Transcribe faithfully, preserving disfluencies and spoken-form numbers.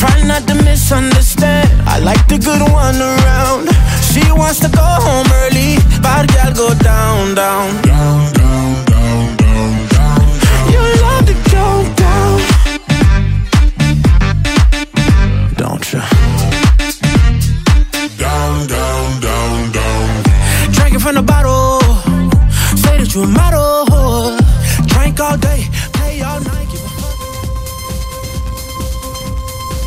Try not to misunderstand. I like the good one around. She wants to go home early. Bad girl go down, down, down, down, down, down, down. You love to go down, don't you? Down, down, down, down. Drinking from the bottle. Say that you a model.